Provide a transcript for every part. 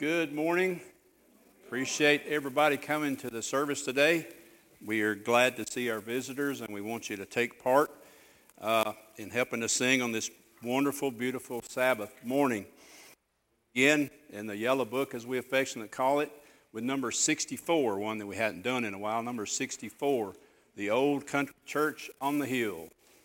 Good morning. Appreciate everybody coming to the service today. We are glad to see our visitors, and we want you to take part in helping us sing on this wonderful, beautiful Sabbath morning. Again, in the yellow book, as we affectionately call it, with number 64, one that we hadn't done in a while, number 64, The Old Country Church on the Hill.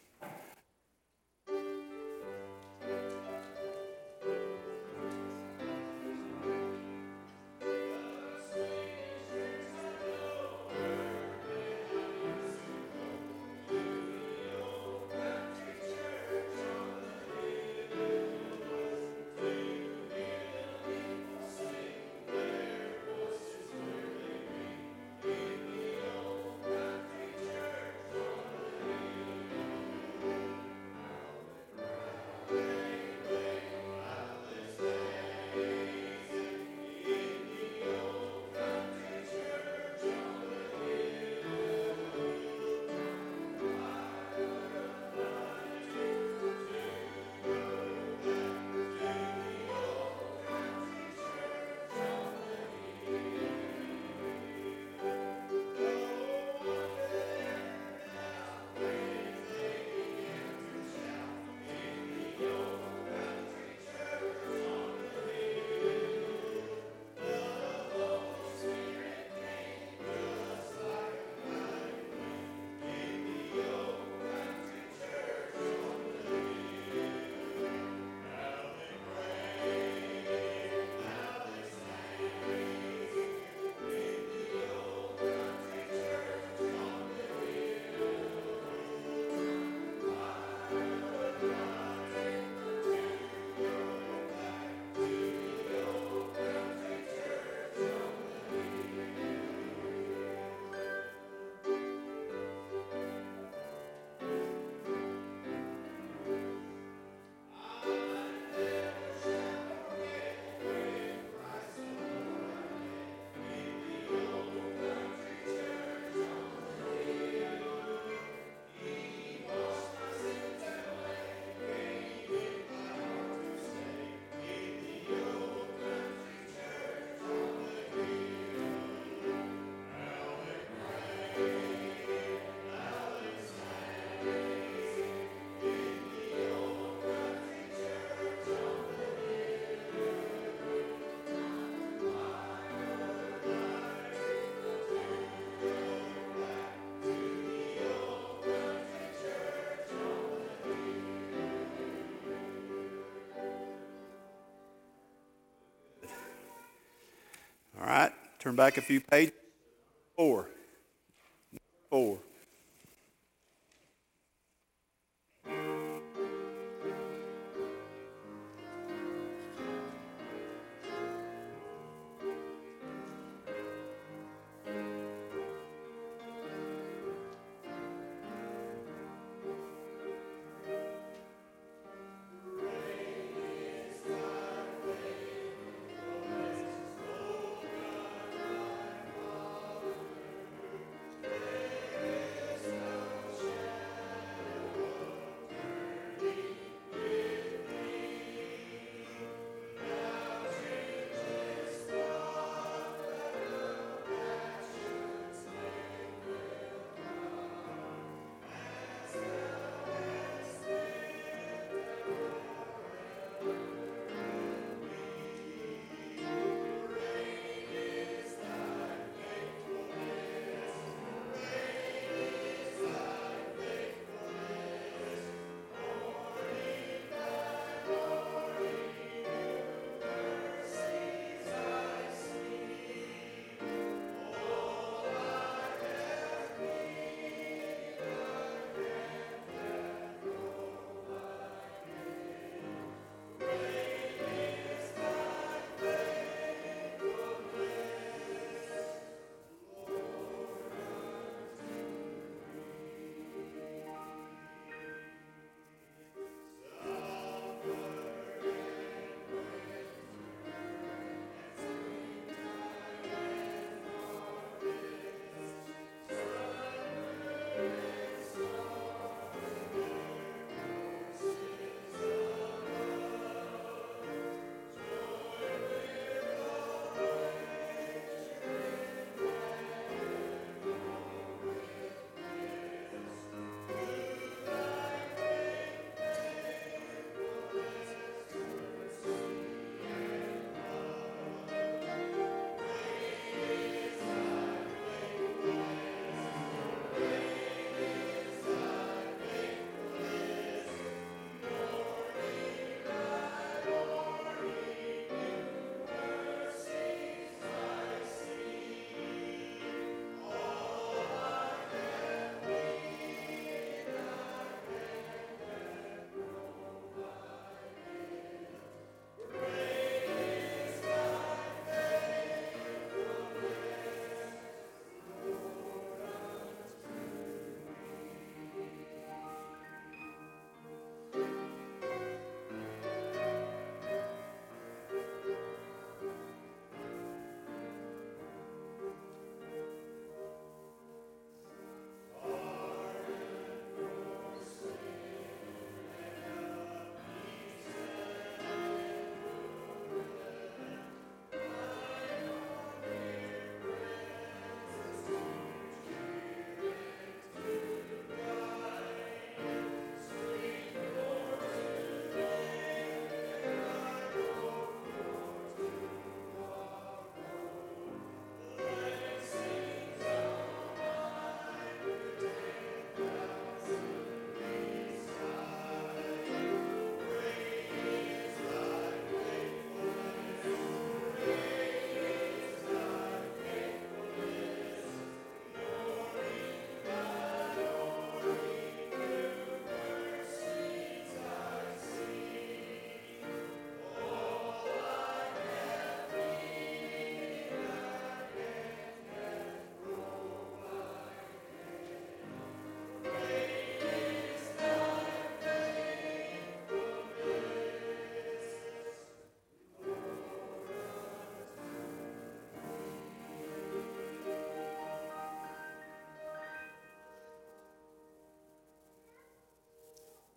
All right, turn back a few pages. Four.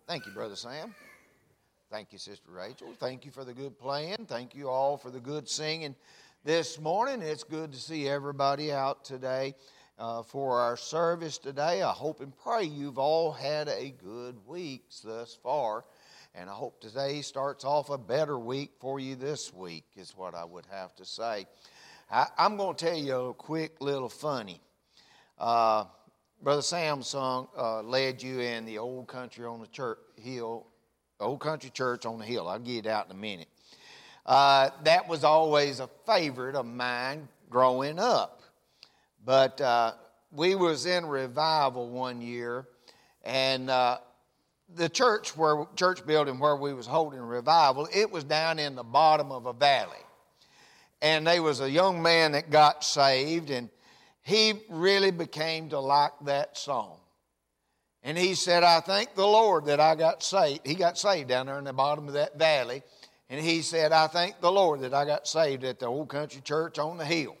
Thank you, Brother Sam. Thank you, Sister Rachel. Thank you for the good playing. Thank you all for the good singing this morning. It's good to see everybody out today for our service today. I hope and pray you've all had a good week thus far. And I hope today starts off a better week for you this week, is what I would have to say. I'm going to tell you a quick little funny. Brother Sam sung, led you in the old country on the church hill, old country church on the hill. I'll get it out in a minute. That was always a favorite of mine growing up. But we was in revival one year, and the church building where we was holding revival, it was down in the bottom of a valley. And there was a young man that got saved, and he really became to like that song. And he said, I thank the Lord that I got saved. He got saved down there in the bottom of that valley. And he said, I thank the Lord that I got saved at the old country church on the hill.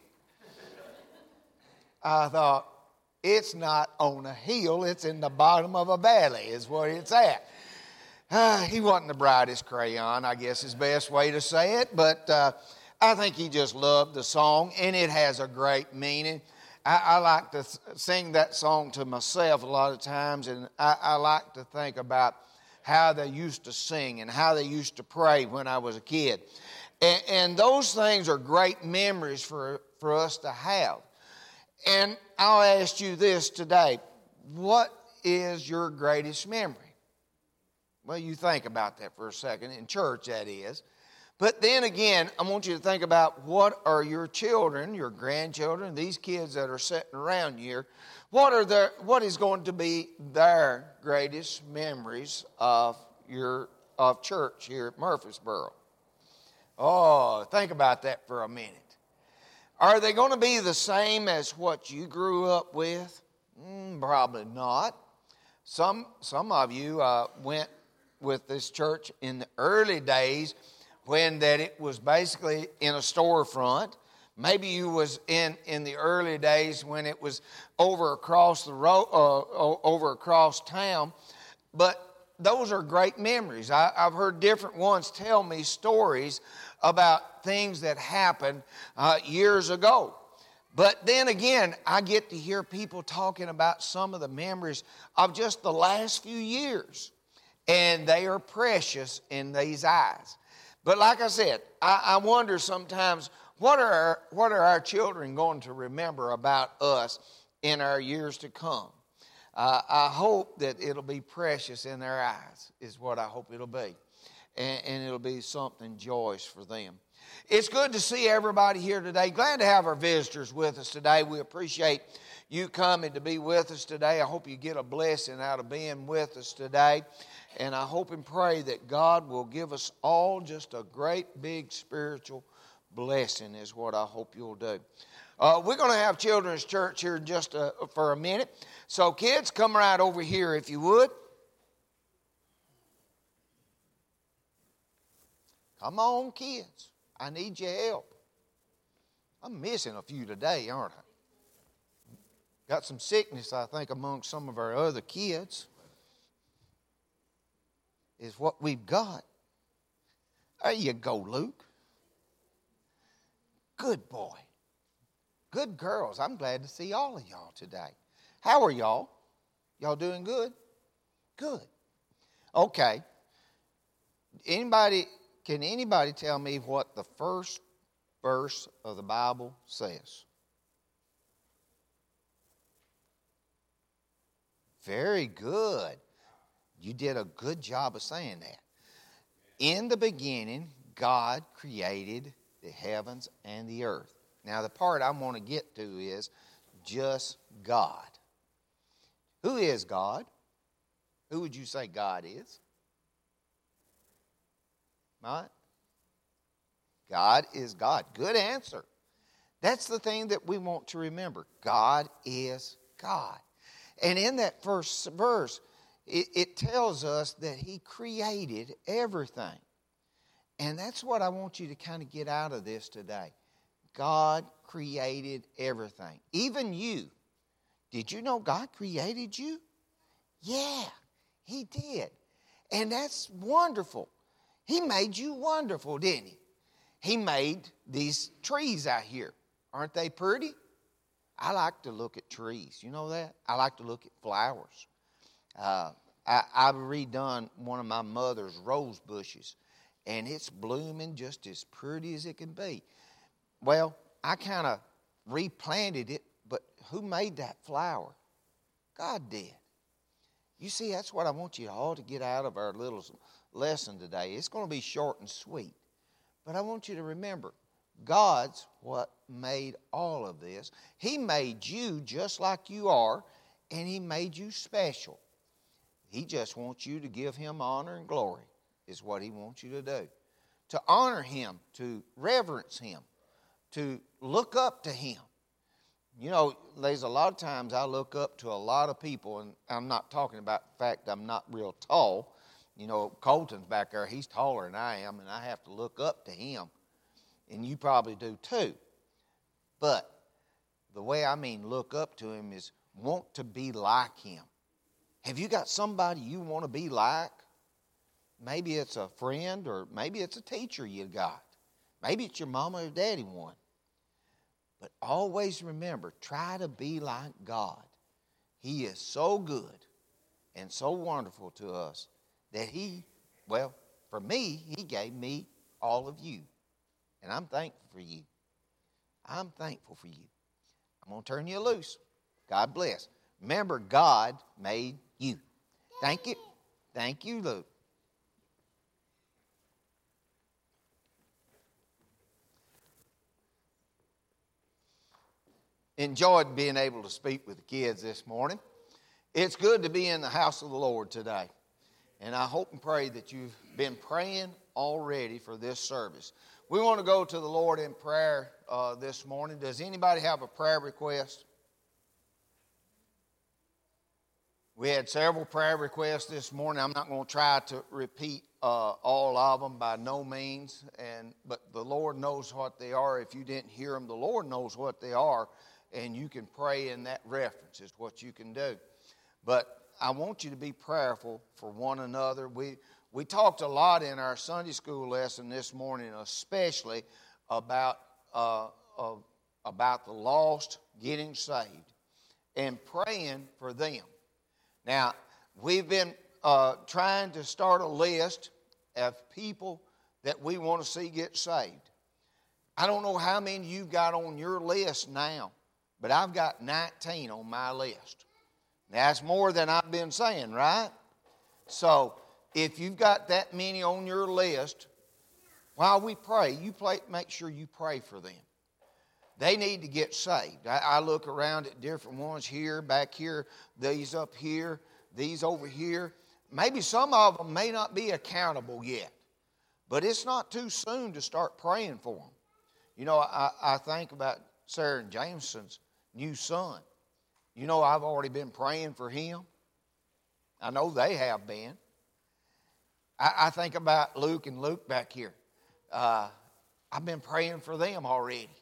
I thought, it's not on a hill, it's in the bottom of a valley is where it's at. He wasn't the brightest crayon, I guess is the best way to say it. But I think he just loved the song, and it has a great meaning. I like to sing that song to myself a lot of times, and I like to think about how they used to sing and how they used to pray when I was a kid. And those things are great memories for us to have. And I'll ask you this today. What is your greatest memory? Well, you think about that for a second, in church that is. But then again, I want you to think about what are your children, your grandchildren, these kids that are sitting around here, what is going to be their greatest memories of church here at Murfreesboro? Oh, think about that for a minute. Are they going to be the same as what you grew up with? Probably not. Some of you went with this church in the early days when that it was basically in a storefront. Maybe you was in the early days when it was over across the road, over across town. But those are great memories. I've heard different ones tell me stories about things that happened years ago. But then again, I get to hear people talking about some of the memories of just the last few years. And they are precious in these eyes. But like I said, I wonder sometimes, what are our children going to remember about us in our years to come? I hope that it'll be precious in their eyes, is what I hope it'll be. And it'll be something joyous for them. It's good to see everybody here today. Glad to have our visitors with us today. We appreciate you coming to be with us today. I hope you get a blessing out of being with us today. And I hope and pray that God will give us all just a great big spiritual blessing is what I hope you'll do. We're going to have children's church here just for a minute. So kids, come right over here if you would. Come on, kids. I need your help. I'm missing a few today, aren't I? Got some sickness, I think, among some of our other kids. Is what we've got. There you go, Luke. Good boy. Good girls. I'm glad to see all of y'all today. How are y'all? Y'all doing good? Good. Okay. Can anybody tell me what the first verse of the Bible says? Very good. You did a good job of saying that. In the beginning, God created the heavens and the earth. Now, the part I want to get to is just God. Who is God? Who would you say God is? Right? God is God. Good answer. That's the thing that we want to remember. God is God. And in that first verse, it tells us that He created everything. And that's what I want you to kind of get out of this today. God created everything. Even you. Did you know God created you? Yeah, He did. And that's wonderful. He made you wonderful, didn't he? He made these trees out here. Aren't they pretty? I like to look at trees. You know that? I like to look at flowers. I've redone one of my mother's rose bushes, and it's blooming just as pretty as it can be. Well, I kind of replanted it, but who made that flower? God did. You see, that's what I want you all to get out of our little lesson today. It's going to be short and sweet, but I want you to remember, God's what made all of this. He made you just like you are, and He made you special. He just wants you to give Him honor and glory is what He wants you to do. To honor Him, to reverence Him, to look up to Him. You know, there's a lot of times I look up to a lot of people, and I'm not talking about the fact I'm not real tall. You know, Colton's back there. He's taller than I am, and I have to look up to him. And you probably do too. But the way I mean look up to him is want to be like him. Have you got somebody you want to be like? Maybe it's a friend, or maybe it's a teacher you got. Maybe it's your mama or daddy one. But always remember, try to be like God. He is so good and so wonderful to us that He, well, for me, He gave me all of you. And I'm thankful for you. I'm thankful for you. I'm going to turn you loose. God bless. Remember, God made you. Thank you. Thank you, Luke. Enjoyed being able to speak with the kids this morning. It's good to be in the house of the Lord today. And I hope and pray that you've been praying already for this service. We want to go to the Lord in prayer this morning. Does anybody have a prayer request? We had several prayer requests this morning. I'm not going to try to repeat all of them by no means. But the Lord knows what they are. If you didn't hear them, the Lord knows what they are. And you can pray in that reference is what you can do. But I want you to be prayerful for one another. We talked a lot in our Sunday school lesson this morning, especially about the lost getting saved and praying for them. Now, we've been trying to start a list of people that we want to see get saved. I don't know how many you've got on your list now, but I've got 19 on my list. Now, that's more than I've been saying, right? So, if you've got that many on your list, while we pray, make sure you pray for them. They need to get saved. I look around at different ones here, back here, these up here, these over here. Maybe some of them may not be accountable yet, but it's not too soon to start praying for them. You know, I think about Sarah and Jameson's new son. You know, I've already been praying for him. I know they have been. I think about Luke and Luke back here. I've been praying for them already.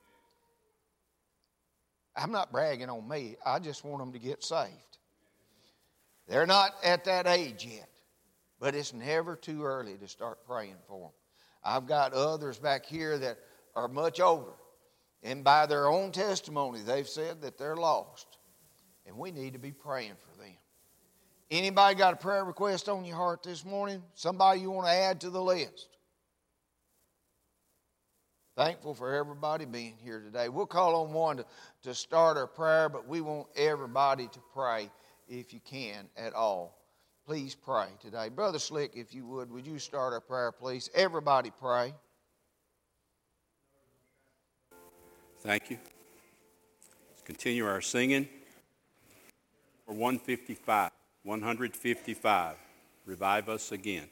I'm not bragging on me. I just want them to get saved. They're not at that age yet, but it's never too early to start praying for them. I've got others back here that are much older, and by their own testimony, they've said that they're lost, and we need to be praying for them. Anybody got a prayer request on your heart this morning? Somebody you want to add to the list? Thankful for everybody being here today. We'll call on one to start our prayer, but we want everybody to pray if you can at all. Please pray today. Brother Slick, if you would you start our prayer, please? Everybody pray. Thank you. Let's continue our singing. For 155. Revive us again.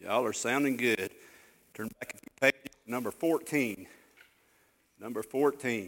Y'all are sounding good. Turn back a few pages. Number 14. Number 14.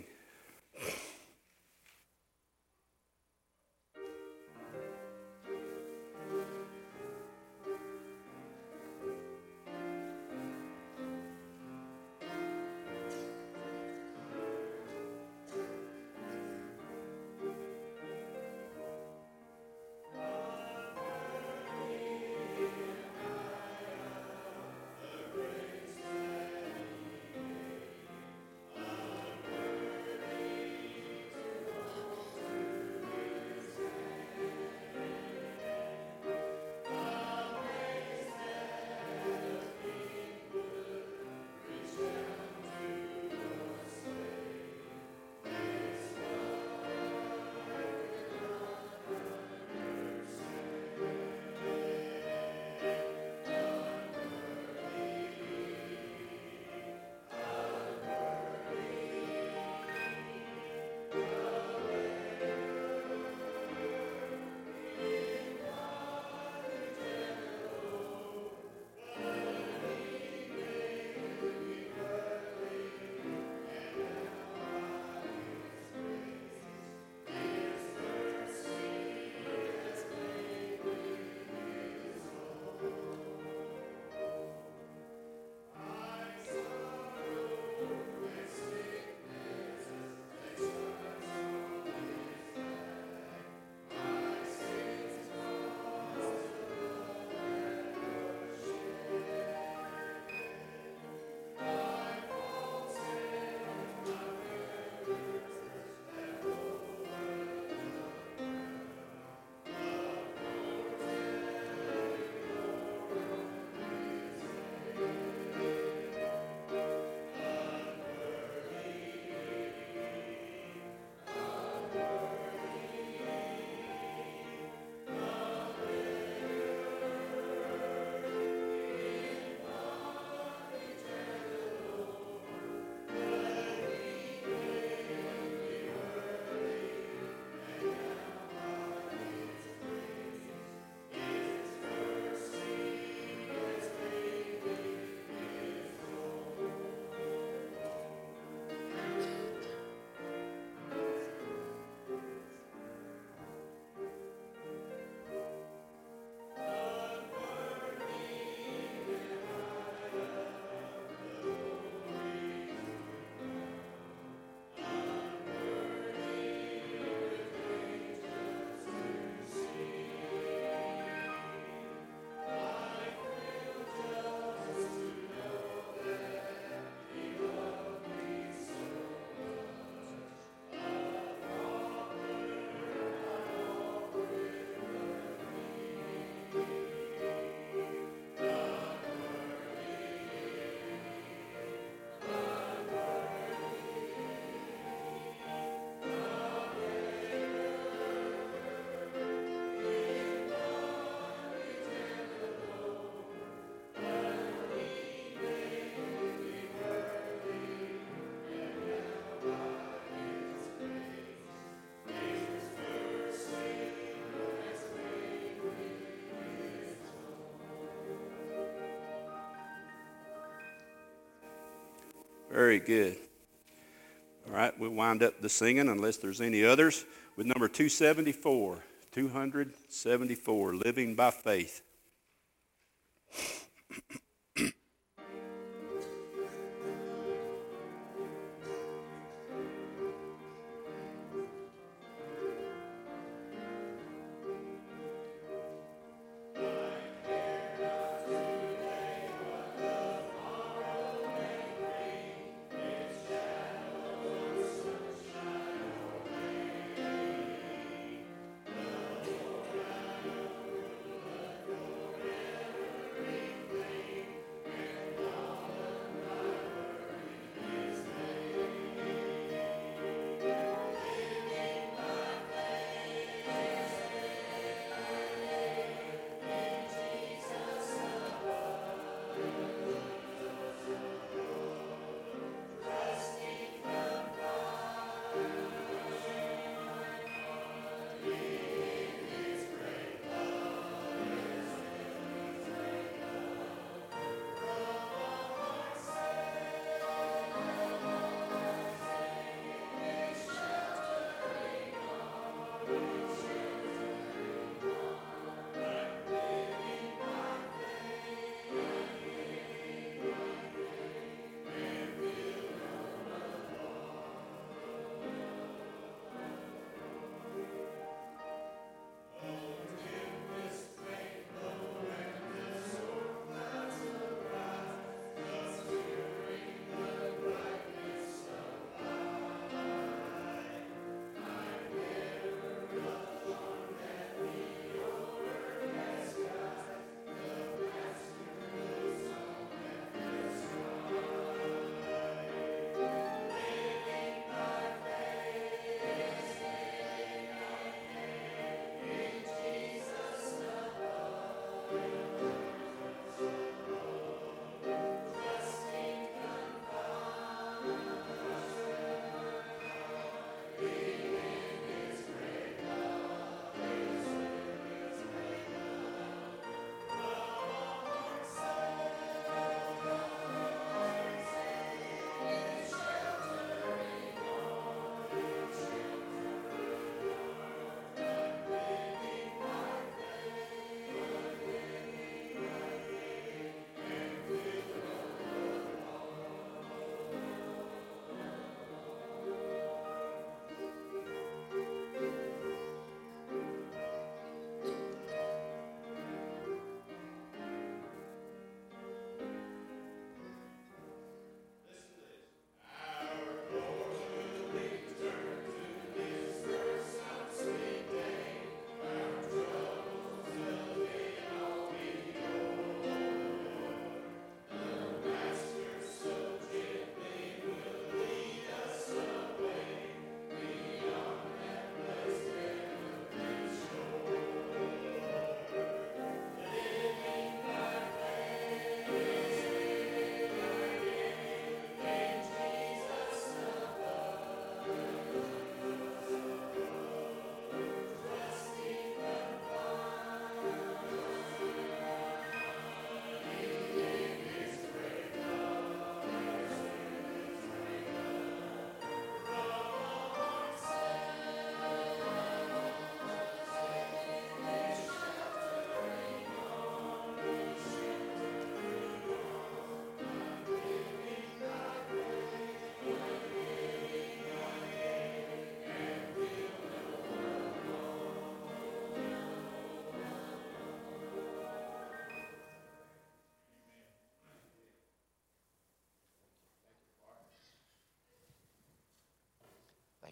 Very good. All right, we'll wind up the singing unless there's any others with number 274. 274, Living by Faith.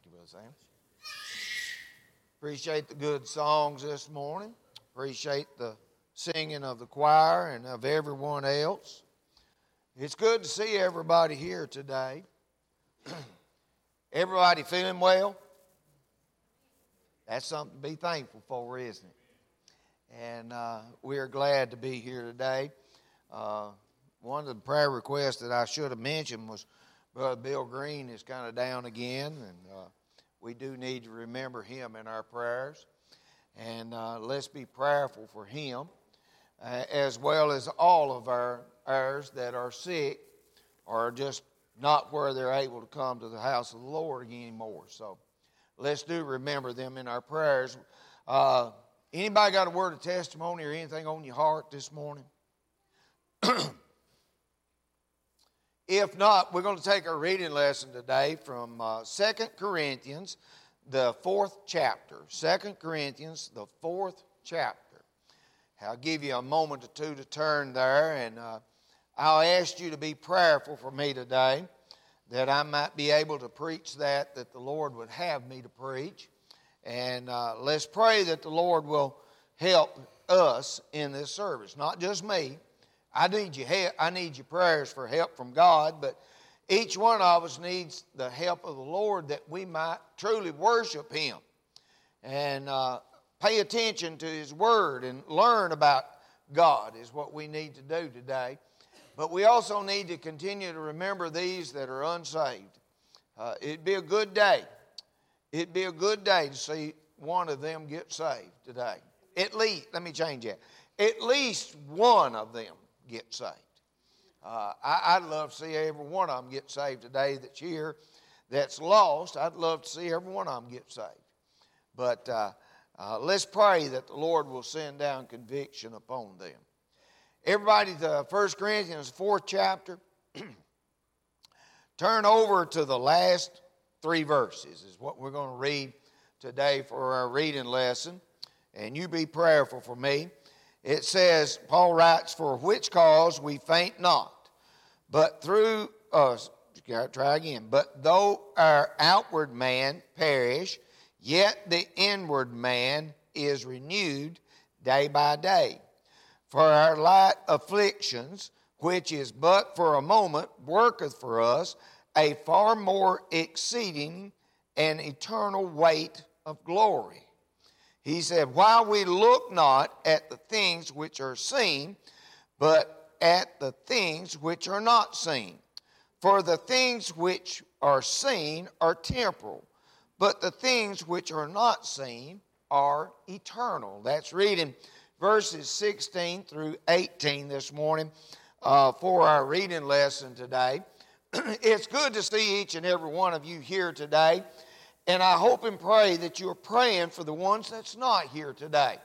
Thank you, Brother Sam. Appreciate the good songs this morning. Appreciate the singing of the choir and of everyone else. It's good to see everybody here today. Everybody feeling well? That's something to be thankful for, isn't it? And we are glad to be here today. One of the prayer requests that I should have mentioned was Brother Bill Green is kind of down again, and we do need to remember him in our prayers. And let's be prayerful for him, as well as all of ours that are sick or just not where they're able to come to the house of the Lord anymore. So let's do remember them in our prayers. Anybody got a word of testimony or anything on your heart this morning? If not, we're going to take our reading lesson today from 2 Corinthians, the 4th chapter. 2 Corinthians, the 4th chapter. I'll give you a moment or two to turn there, and I'll ask you to be prayerful for me today, that I might be able to preach that the Lord would have me to preach. And let's pray that the Lord will help us in this service, not just me. I need your prayers for help from God, but each one of us needs the help of the Lord that we might truly worship Him and pay attention to His Word and learn about God is what we need to do today. But we also need to continue to remember these that are unsaved. It'd be a good day. It'd be a good day to see one of them get saved today. At least, let me change that. At least one of them get saved. I'd love to see every one of them get saved today that's here, that's lost. I'd love to see every one of them get saved. But let's pray that the Lord will send down conviction upon them. Everybody to 1 Corinthians 4th chapter. Turn over to the last 3 verses is what we're going to read today for our reading lesson. And you be prayerful for me. It says, Paul writes, for which cause we faint not, but through us, try again, but though our outward man perish, yet the inward man is renewed day by day. For our light afflictions, which is but for a moment, worketh for us a far more exceeding and eternal weight of glory. He said, while we look not at the things which are seen, but at the things which are not seen. For the things which are seen are temporal, but the things which are not seen are eternal. That's reading verses 16 through 18 this morning for our reading lesson today. It's good to see each and every one of you here today. And I hope and pray that you're praying for the ones that's not here today.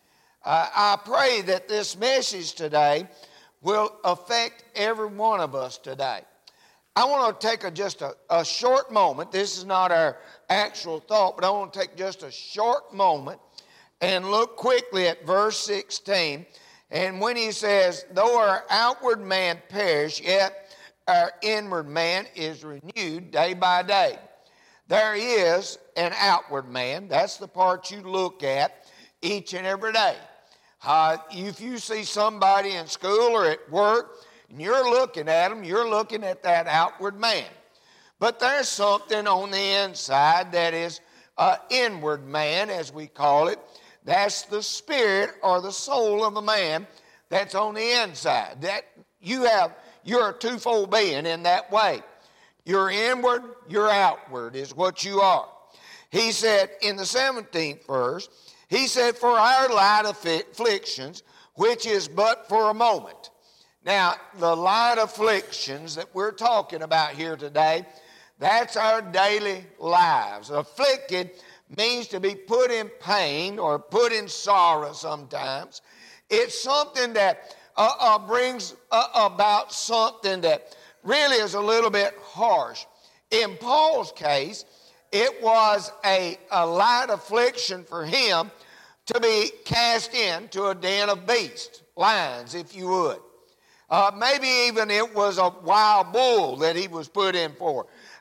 I pray that this message today will affect every one of us today. I want to take just a short moment. This is not our actual thought, but I want to take just a short moment and look quickly at verse 16. And when he says, though our outward man perish, yet our inward man is renewed day by day. There is an outward man. That's the part you look at each and every day. If you see somebody in school or at work and you're looking at them, you're looking at that outward man. But there's something on the inside that is an inward man, as we call it. That's the spirit or the soul of a man that's on the inside. That you're a twofold being in that way. You're inward, you're outward is what you are. He said in the 17th verse, he said, for our light afflictions, which is but for a moment. Now, the light afflictions that we're talking about here today, that's our daily lives. Afflicted means to be put in pain or put in sorrow sometimes. It's something that brings about something that really is a little bit harsh. In Paul's case, it was a light affliction for him to be cast into a den of beasts, lions, if you would. Maybe even it was a wild bull that he was put in for.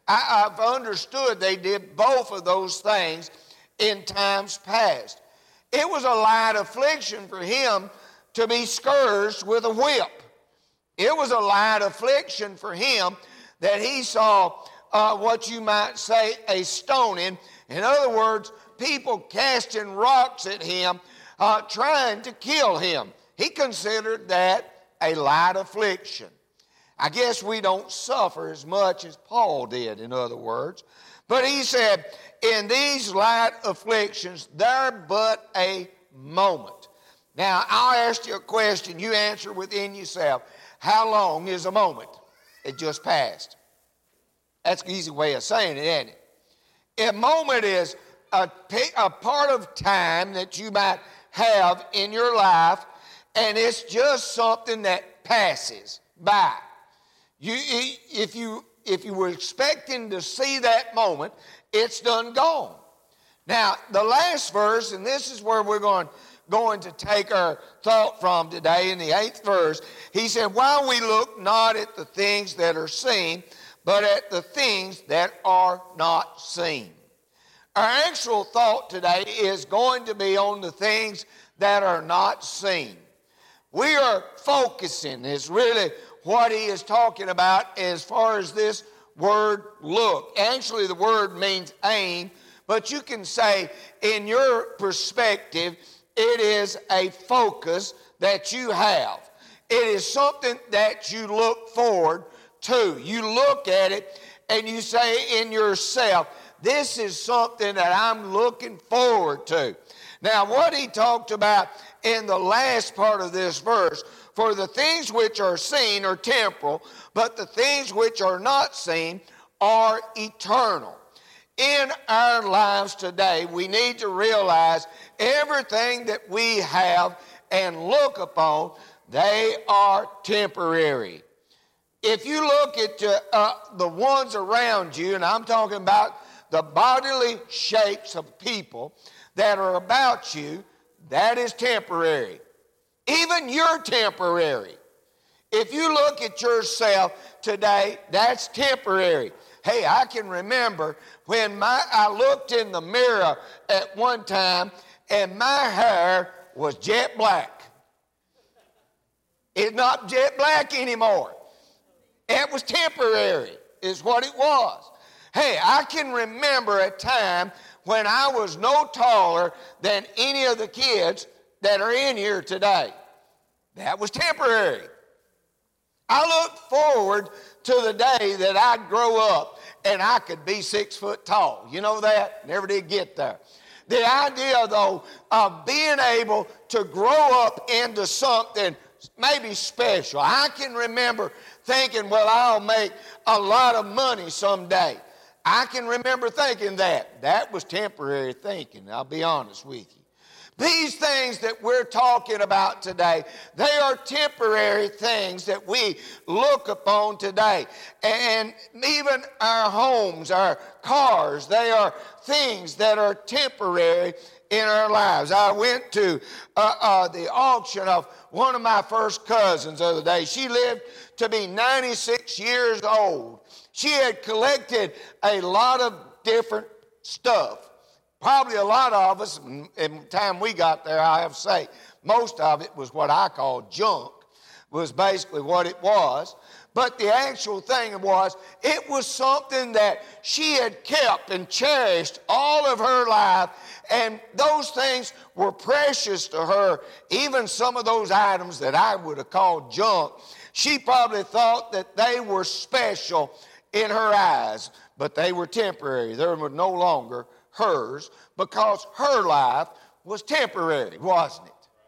I've understood they did both of those things in times past. It was a light affliction for him to be scourged with a whip. It was a light affliction for him that he saw what you might say a stoning. In other words, people casting rocks at him, trying to kill him. He considered that a light affliction. I guess we don't suffer as much as Paul did, in other words. But he said, in these light afflictions, they're but a moment. Now, I'll ask you a question. You answer within yourself. How long is a moment? It just passed. That's an easy way of saying it, isn't it? A moment is a part of time that you might have in your life, and it's just something that passes by. If you were expecting to see that moment, it's done gone. Now, the last verse, and this is where we're going to take our thought from today, in the 8th verse, he said, while we look not at the things that are seen, but at the things that are not seen. Our actual thought today is going to be on the things that are not seen. We are focusing, is really what he is talking about as far as this word look. Actually, the word means aim, but you can say in your perspective, it is a focus that you have. It is something that you look forward to. You look at it and you say in yourself, this is something that I'm looking forward to. Now, what he talked about in the last part of this verse, for the things which are seen are temporal, but the things which are not seen are eternal. In our lives today, we need to realize everything that we have and look upon, they are temporary. If you look at the ones around you, and I'm talking about the bodily shapes of people that are about you, that is temporary. Even you're temporary. If you look at yourself today, that's temporary. Hey, I can remember when I looked in the mirror at one time and my hair was jet black. It's not jet black anymore. It was temporary, is what it was. Hey, I can remember a time when I was no taller than any of the kids that are in here today. That was temporary. I look forward to the day that I'd grow up and I could be 6 foot tall. You know that? Never did get there. The idea, though, of being able to grow up into something maybe special. I can remember thinking, well, I'll make a lot of money someday. I can remember thinking that. That was temporary thinking, I'll be honest with you. These things that we're talking about today, they are temporary things that we look upon today. And even our homes, our cars, they are things that are temporary in our lives. I went to the auction of one of my first cousins the other day. She lived to be 96 years old. She had collected a lot of different stuff. Probably a lot of us, in the time we got there, I have to say, most of it was what I call junk, was basically what it was. But the actual thing was, it was something that she had kept and cherished all of her life, and those things were precious to her. Even some of those items that I would have called junk, she probably thought that they were special in her eyes, but they were temporary. They were no longer hers, because her life was temporary, wasn't it?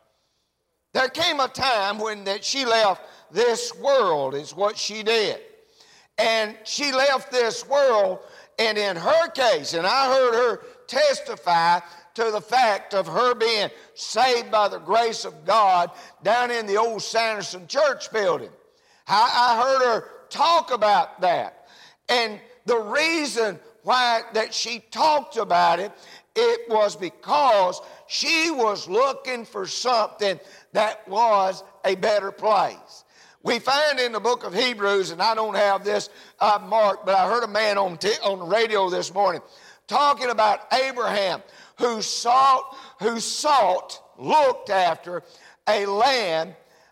There came a time when that she left this world, is what she did. And she left this world, and in her case, and I heard her testify to the fact of her being saved by the grace of God down in the old Sanderson Church building. I heard her talk about that. And the reason why that she talked about it, it was because she was looking for something that was a better place. We find in the book of Hebrews, and I don't have this marked, but I heard a man on the radio this morning talking about Abraham who looked after a land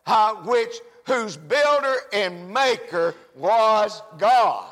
whose builder and maker was God.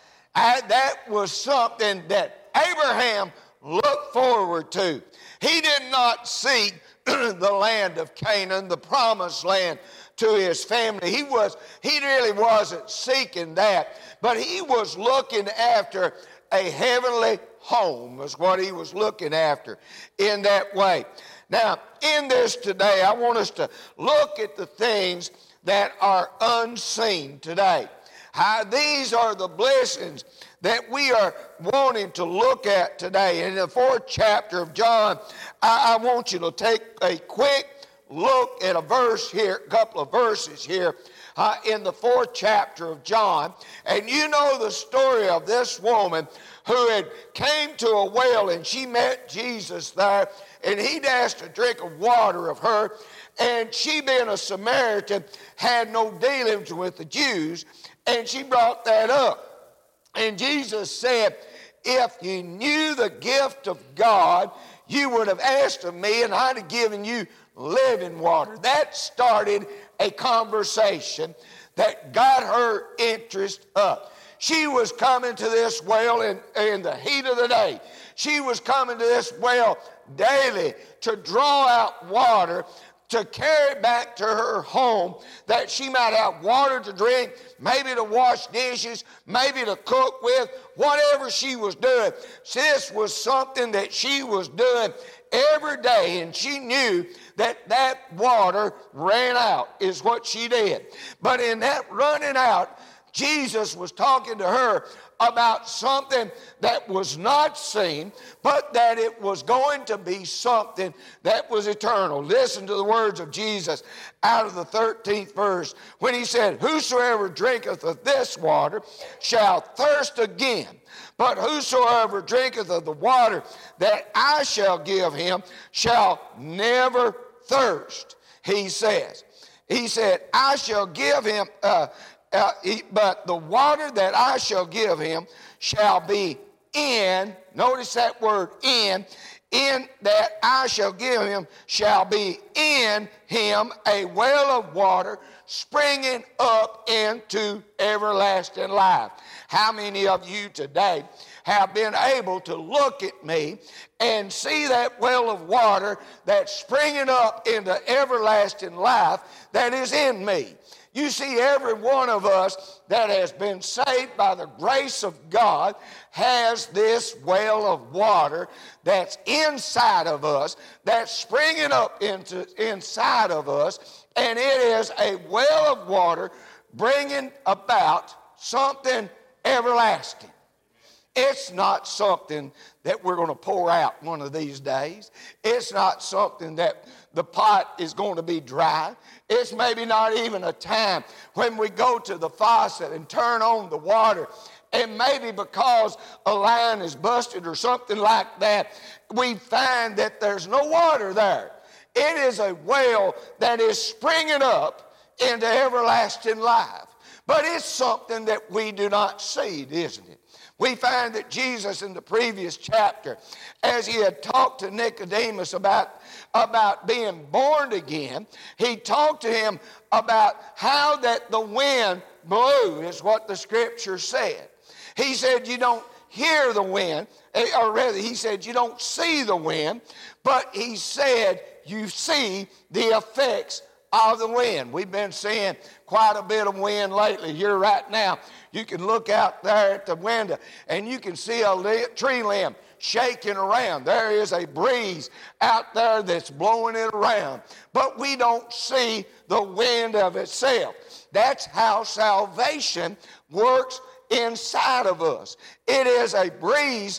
And that was something that Abraham looked forward to. He did not seek the land of Canaan, the promised land, to his family. He really wasn't seeking that, but he was looking after a heavenly home, is what he was looking after in that way. Now, in this today, I want us to look at the things that are unseen today. How these are the blessings that we are wanting to look at today. In the 4th chapter of John, I want you to take a quick look at a verse here, a couple of verses here in the 4th chapter of John. And you know the story of this woman who had came to a well, and she met Jesus there, and he'd asked a drink of water of her. And she, being a Samaritan, had no dealings with the Jews, and she brought that up. And Jesus said, if you knew the gift of God, you would have asked of me, and I'd have given you living water. That started a conversation that got her interest up. She was coming to this well in the heat of the day. She was coming to this well daily to draw out water, to carry back to her home, that she might have water to drink, maybe to wash dishes, maybe to cook with, whatever she was doing. This was something that she was doing every day, and she knew that water ran out, is what she did. But in that running out, Jesus was talking to her about something that was not seen, but that it was going to be something that was eternal. Listen to the words of Jesus out of the 13th verse when he said, whosoever drinketh of this water shall thirst again. But whosoever drinketh of the water that I shall give him shall never thirst, he says. He said, I shall give him... but the water that I shall give him shall be notice that word in that I shall give him shall be in him a well of water springing up into everlasting life. How many of you today have been able to look at me and see that well of water that's springing up into everlasting life that is in me? You see, every one of us that has been saved by the grace of God has this well of water that's inside of us, that's springing up inside of us, and it is a well of water bringing about something everlasting. It's not something that we're going to pour out one of these days. It's not something that the pot is going to be dry. It's maybe not even a time when we go to the faucet and turn on the water, and maybe because a line is busted or something like that, we find that there's no water there. It is a well that is springing up into everlasting life. But it's something that we do not see, isn't it? We find that Jesus in the previous chapter, as he had talked to Nicodemus about being born again, he talked to him about how that the wind blew, is what the scripture said. He said you don't hear the wind, or rather he said you don't see the wind, but he said you see the effects of the wind. We've been seeing quite a bit of wind lately here right now. You can look out there at the window and you can see a tree limb shaking around. There is a breeze out there that's blowing it around, but we don't see the wind of itself. That's how salvation works inside of us. It is a breeze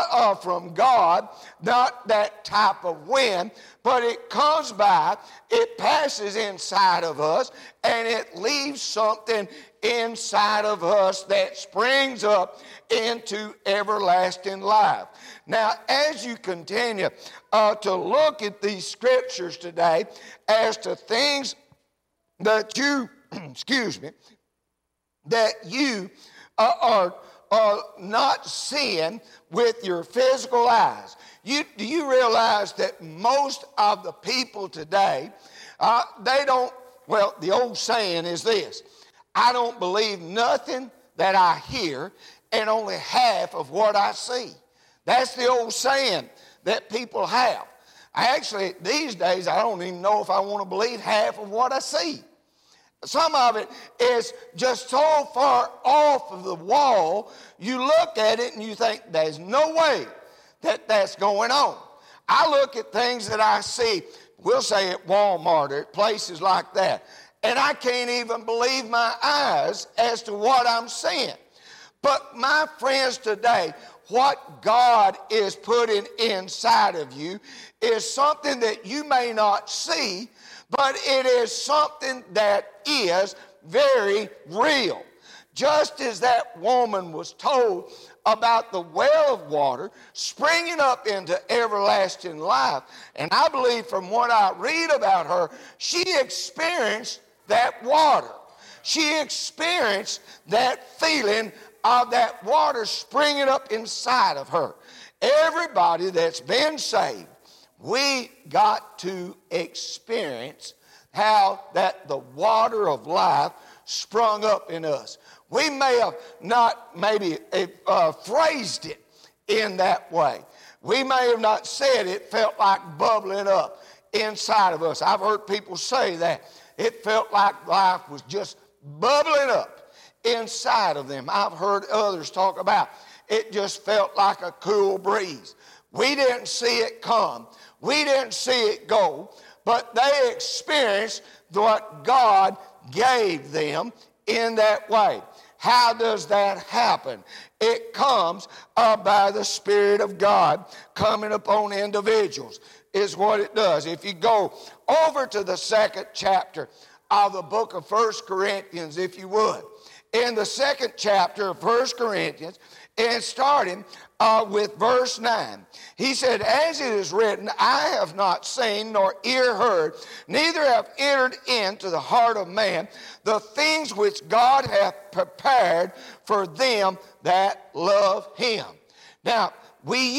from God, not that type of wind, but it comes by, it passes inside of us, and it leaves something inside of us that springs up into everlasting life. Now, as you continue to look at these scriptures today as to things that you excuse me, that you are not seeing with your physical eyes. Do you realize that most of the people today, they don't, well, the old saying is this: I don't believe nothing that I hear and only half of what I see. That's the old saying that people have. Actually, these days, I don't even know if I want to believe half of what I see. Some of it is just so far off of the wall, you look at it and you think, there's no way that that's going on. I look at things that I see, we'll say at Walmart or at places like that, and I can't even believe my eyes as to what I'm seeing. But my friends today, what God is putting inside of you is something that you may not see, but it is something that is very real. Just as that woman was told about the well of water springing up into everlasting life, and I believe from what I read about her, she experienced that water. She experienced that feeling of that water springing up inside of her. Everybody that's been saved, we got to experience how that the water of life sprung up in us. We may have not maybe phrased it in that way. We may have not said it felt like bubbling up inside of us. I've heard people say that. It felt like life was just bubbling up inside of them. I've heard others talk about it just felt like a cool breeze. We didn't see it come. We didn't see it go, but they experienced what God gave them in that way. How does that happen? It comes by the Spirit of God coming upon individuals, is what it does. If you go over to the 2nd chapter of the book of 1 Corinthians, if you would. In the 2nd chapter of 1 Corinthians, and starting with verse 9. He said, as it is written, I have not seen nor ear heard, neither have entered into the heart of man the things which God hath prepared for them that love him. Now, we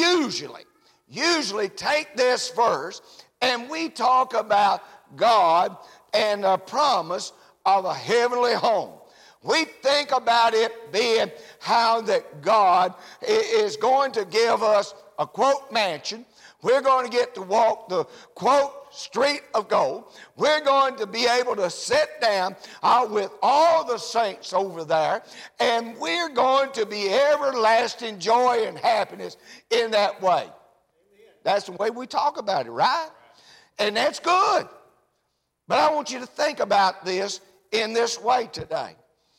usually take this verse and we talk about God and the promise of a heavenly home. We think about it being how that God is going to give us a, quote, mansion. We're going to get to walk the, quote, street of gold. We're going to be able to sit down with all the saints over there, and we're going to be everlasting joy and happiness in that way. That's the way we talk about it, right? And that's good. But I want you to think about this in this way today.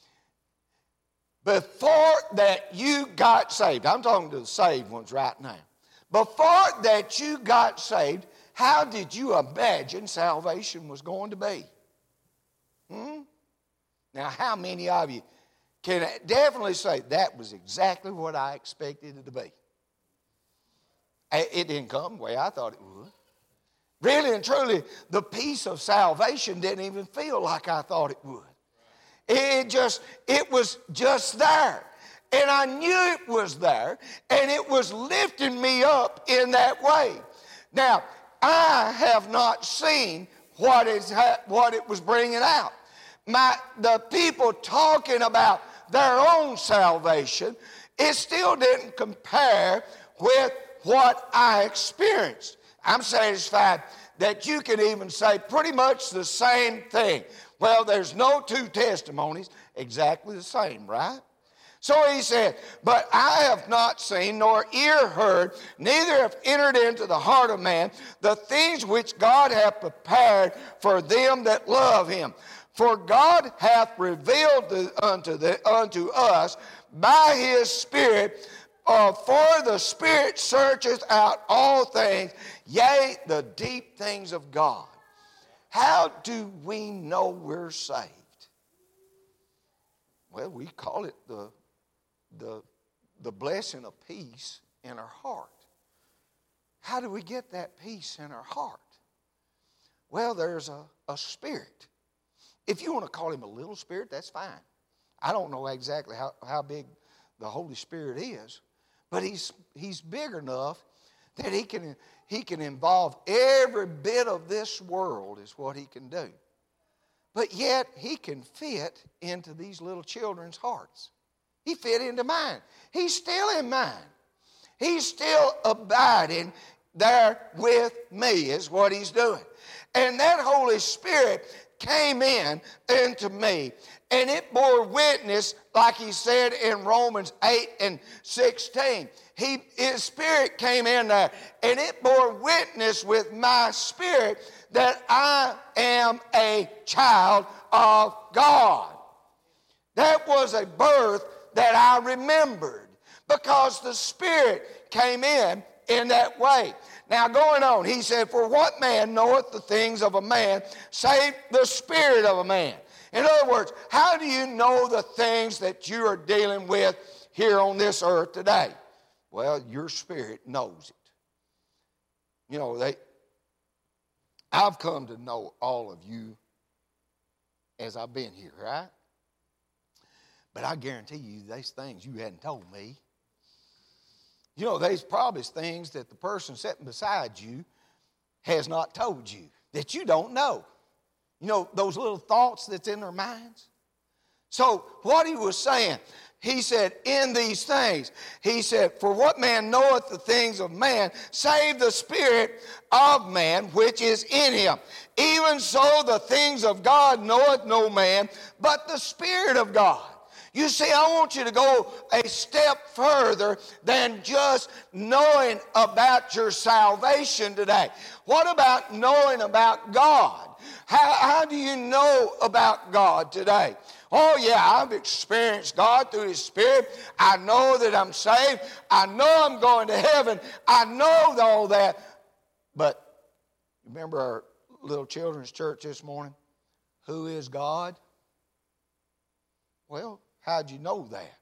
Before that you got saved, I'm talking to the saved ones right now. Before that you got saved, how did you imagine salvation was going to be? Now, how many of you can definitely say that was exactly what I expected it to be? It didn't come the way I thought it would. Really and truly, the peace of salvation didn't even feel like I thought it would. It was just there. And I knew it was there, and it was lifting me up in that way. Now, I have not seen what it was bringing out. The people talking about their own salvation, it still didn't compare with what I experienced. I'm satisfied that you can even say pretty much the same thing. Well, there's no two testimonies exactly the same, right? So he said, but I have not seen nor ear heard, neither have entered into the heart of man the things which God hath prepared for them that love him. For God hath revealed unto us by his Spirit, for the Spirit searcheth out all things, yea, the deep things of God. How do we know we're saved? Well, we call it the blessing of peace in our heart. How do we get that peace in our heart? Well, there's a spirit If you want to call him a little spirit, that's fine. I don't know exactly how big the Holy Spirit is, but he's big enough that he can involve every bit of this world is what he can do. But yet he can fit into these little children's hearts. He fit into mine. He's still in mine. He's still abiding there with me is what he's doing. And that Holy Spirit came into me, and it bore witness, like he said in Romans 8:16. His Spirit came in there, and it bore witness with my spirit that I am a child of God. That was a birth that I remembered because the Spirit came in that way. Now going on, he said, for what man knoweth the things of a man, save the spirit of a man? In other words, how do you know the things that you are dealing with here on this earth today? Well, your spirit knows it. You know, I've come to know all of you as I've been here, right? But I guarantee you there's things you hadn't told me. You know, there's probably things that the person sitting beside you has not told you that you don't know. You know, those little thoughts that's in their minds. So what he was saying, he said, in these things, he said, for what man knoweth the things of man, save the spirit of man which is in him. Even so the things of God knoweth no man, but the Spirit of God. You see, I want you to go a step further than just knowing about your salvation today. What about knowing about God? How do you know about God today? Oh yeah, I've experienced God through His Spirit. I know that I'm saved. I know I'm going to heaven. I know all that. But remember our little children's church this morning? Who is God? Well, how'd you know that?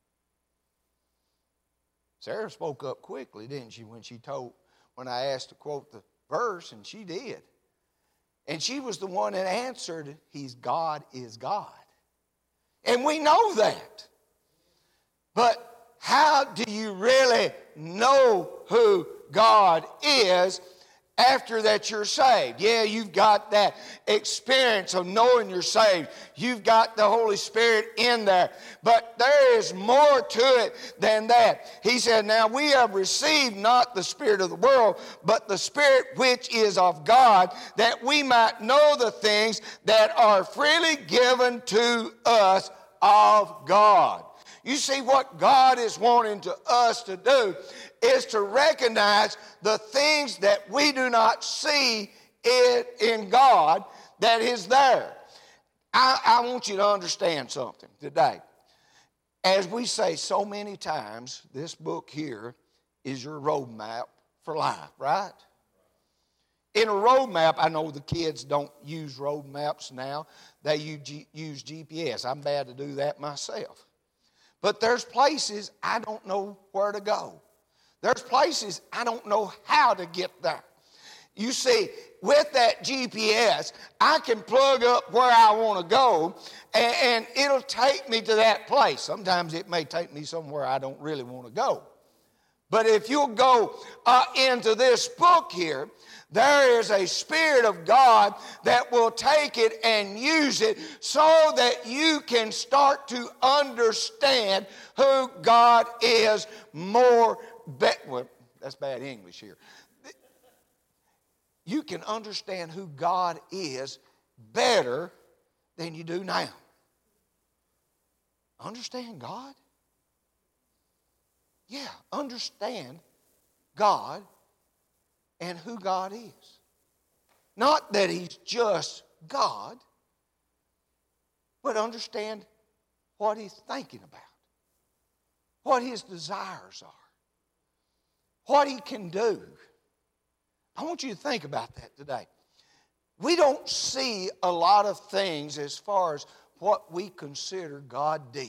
Sarah spoke up quickly, didn't she, when I asked to quote the verse, and she did. And she was the one that answered, God is God. And we know that. But how do you really know who God is after that you're saved? Yeah, you've got that experience of knowing you're saved. You've got the Holy Spirit in there. But there is more to it than that. He said, now we have received not the spirit of the world, but the Spirit which is of God, that we might know the things that are freely given to us of God. You see, what God is wanting us to do is to recognize the things that we do not see in God that is there. I want you to understand something today. As we say so many times, this book here is your roadmap for life, right? In a roadmap, I know the kids don't use road maps now. They use GPS. I'm bad to do that myself. But there's places I don't know where to go. There's places I don't know how to get there. You see, with that GPS, I can plug up where I want to go, and it'll take me to that place. Sometimes it may take me somewhere I don't really want to go. But if you'll go into this book here, there is a Spirit of God that will take it and use it so that you can start to understand who God is more. Well, that's bad English here. You can understand who God is better than you do now. Understand God? Yeah, understand God and who God is. Not that He's just God, but understand what He's thinking about, what His desires are, what He can do. I want you to think about that today. We don't see a lot of things as far as what we consider God did.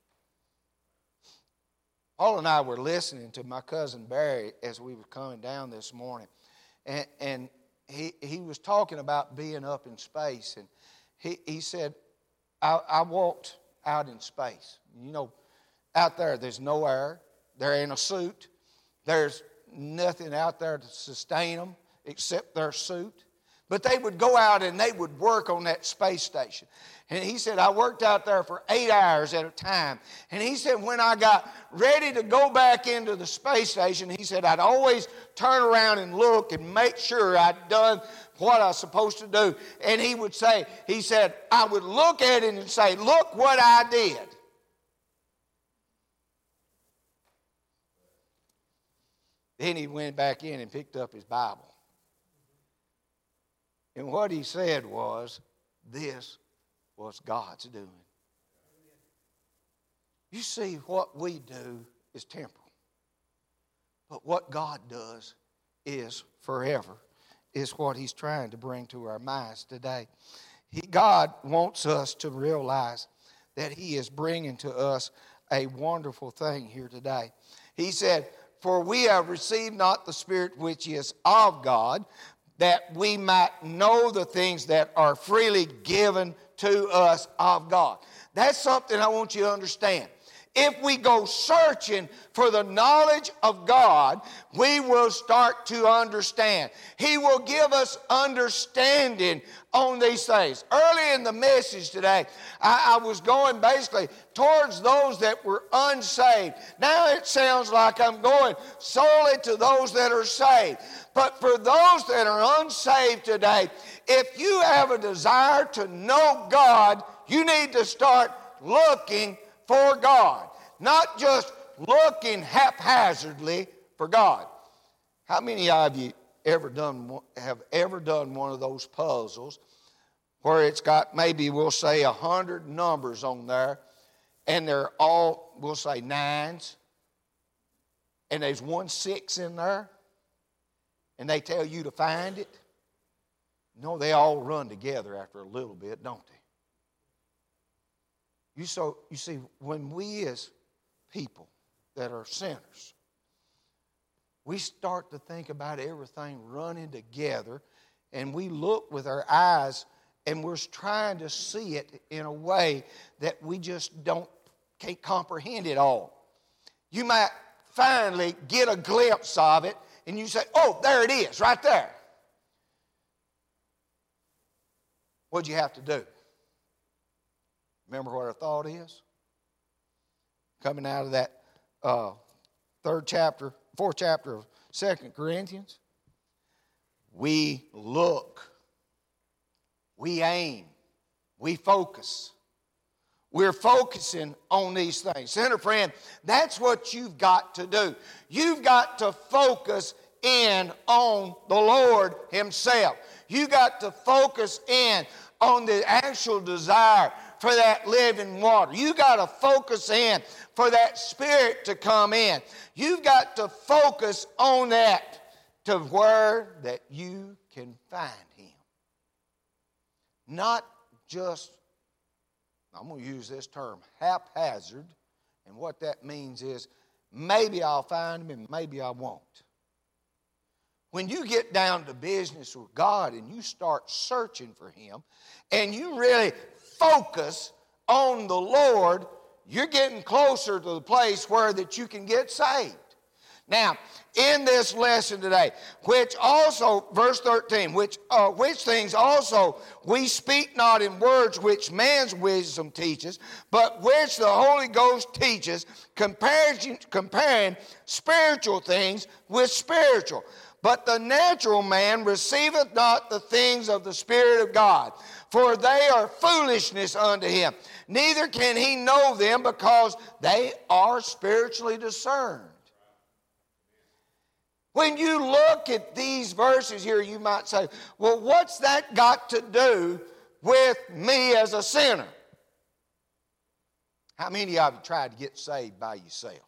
Paul and I were listening to my cousin Barry as we were coming down this morning. And he was talking about being up in space. he said, I walked out in space. You know, out there's no air. There ain't a suit. There's nothing out there to sustain them except their suit. But they would go out and they would work on that space station. And he said, I worked out there for 8 hours at a time. And he said, when I got ready to go back into the space station, he said, I'd always turn around and look and make sure I'd done what I was supposed to do. And he would say, he said, I would look at it and say, look what I did. Then he went back in and picked up his Bible. And what he said was, this was God's doing. You see, what we do is temporal. But what God does is forever, is what he's trying to bring to our minds today. God wants us to realize that he is bringing to us a wonderful thing here today. He said, for we have received not the Spirit which is of God, that we might know the things that are freely given to us of God. That's something I want you to understand. If we go searching for the knowledge of God, we will start to understand. He will give us understanding on these things. Early in the message today, I was going basically towards those that were unsaved. Now it sounds like I'm going solely to those that are saved. But for those that are unsaved today, if you have a desire to know God, you need to start looking for God, not just looking haphazardly for God. How many of you have ever done one of those puzzles where it's got maybe, we'll say, 100 numbers on there, and they're all, we'll say, nines, and there's 1 6 in there, and they tell you to find it? No, they all run together after a little bit, don't they? You see, when we as people that are sinners, we start to think about everything running together, and we look with our eyes, and we're trying to see it in a way that we just can't comprehend it all. You might finally get a glimpse of it, and you say, oh, there it is, right there. What'd you have to do? Remember what our thought is? Coming out of that fourth chapter of 2 Corinthians. We look. We aim. We focus. We're focusing on these things. Sinner friend, that's what you've got to do. You've got to focus in on the Lord himself. You've got to focus in on the actual desire for that living water. You got to focus in for that Spirit to come in. You've got to focus on that to where that you can find him. Not just, I'm going to use this term, haphazard. And what that means is maybe I'll find him and maybe I won't. When you get down to business with God and you start searching for him and you really focus on the Lord, you're getting closer to the place where that you can get saved. Now, in this lesson today, which also, verse 13, which things also we speak not in words which man's wisdom teaches, but which the Holy Ghost teaches, comparing spiritual things with spiritual. But the natural man receiveth not the things of the Spirit of God, for they are foolishness unto him. Neither can he know them, because they are spiritually discerned. When you look at these verses here, you might say, well, what's that got to do with me as a sinner? How many of you tried to get saved by yourself?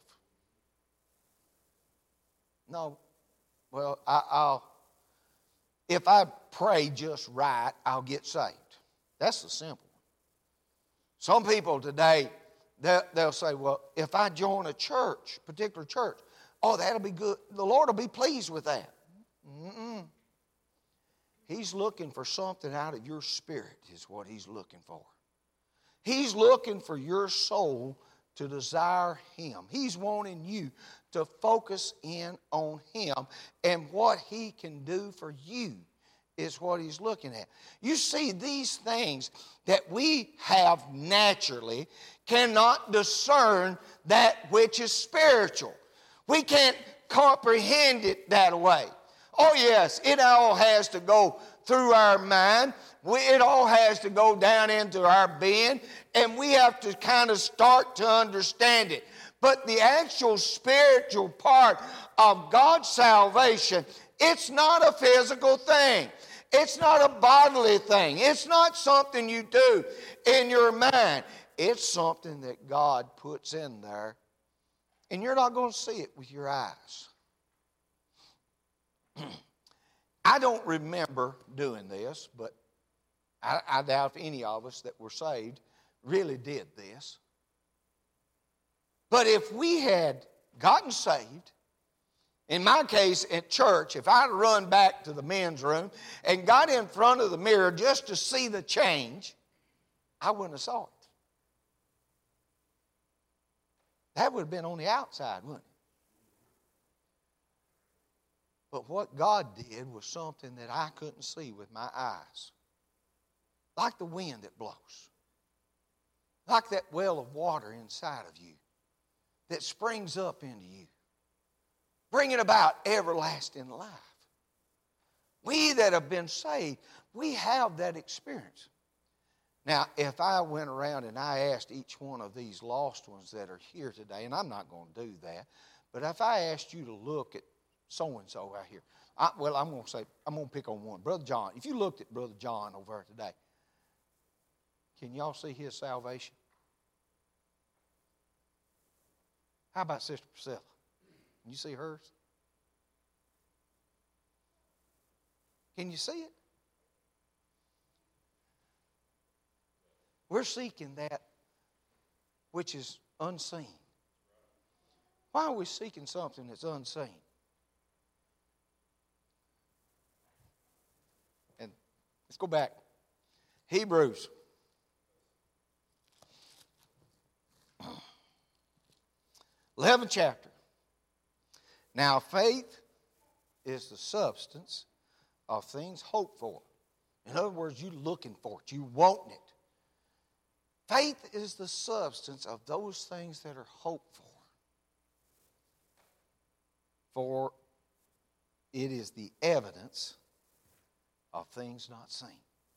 No. Well, if I pray just right, I'll get saved. That's the simple one. Some people today, they'll say, well, if I join a church, particular church, oh, that'll be good. The Lord will be pleased with that. He's looking for something out of your spirit is what He's looking for. He's looking for your soul to desire Him. He's wanting you to focus in on Him, and what He can do for you is what He's looking at. You see, these things that we have naturally cannot discern that which is spiritual. We can't comprehend it that way. Oh yes, it all has to go through our mind. It all has to go down into our being, and we have to kind of start to understand it. But the actual spiritual part of God's salvation, it's not a physical thing. It's not a bodily thing. It's not something you do in your mind. It's something that God puts in there, and you're not going to see it with your eyes. I don't remember doing this, but I doubt if any of us that were saved really did this. But if we had gotten saved, in my case at church, if I'd run back to the men's room and got in front of the mirror just to see the change, I wouldn't have saw it. That would have been on the outside, wouldn't it? But what God did was something that I couldn't see with my eyes. Like the wind that blows. Like that well of water inside of you that springs up into you, bringing about everlasting life. We that have been saved, we have that experience. Now, if I went around and I asked each one of these lost ones that are here today, and I'm not going to do that, but if I asked you to look at so-and-so out here, I'm going to pick on one. Brother John, if you looked at Brother John over there today, can y'all see his salvation? How about Sister Priscilla? Can you see hers? Can you see it? We're seeking that which is unseen. Why are we seeking something that's unseen? And let's go back. Hebrews. The 11th chapter. Now faith is the substance of things hoped for. In other words, you looking for it. You wanting it. Faith is the substance of those things that are hoped for. For it is the evidence of things not seen.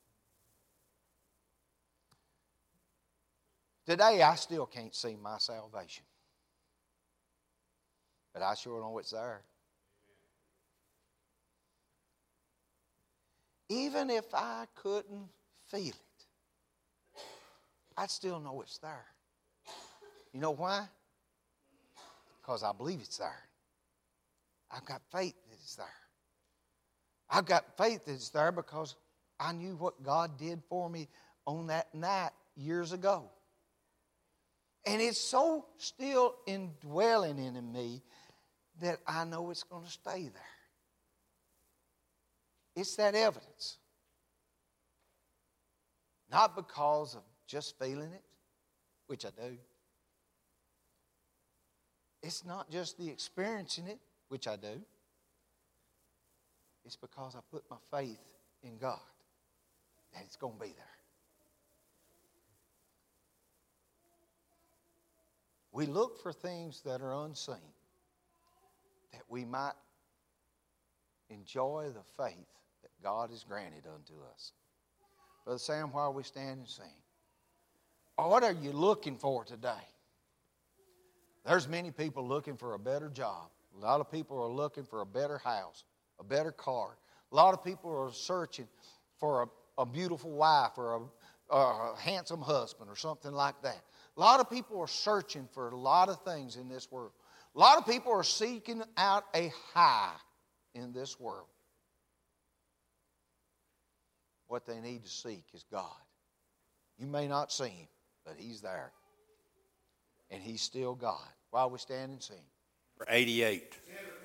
Today, I still can't see my salvation. But I sure know it's there. Even if I couldn't feel it, I'd still know it's there. You know why? Because I believe it's there. I've got faith that it's there. I've got faith that it's there because I knew what God did for me on that night years ago. And it's so still indwelling in me that I know it's going to stay there. It's that evidence. Not because of just feeling it, which I do. It's not just the experiencing it, which I do. It's because I put my faith in God that it's going to be there. We look for things that are unseen that we might enjoy the faith that God has granted unto us. Brother Sam, while we stand and sing, what are you looking for today? There's many people looking for a better job. A lot of people are looking for a better house, a better car. A lot of people are searching for a beautiful wife or a handsome husband or something like that. A lot of people are searching for a lot of things in this world. A lot of people are seeking out a high in this world. What they need to seek is God. You may not see Him, but He's there. And He's still God. While we stand and sing. For 88.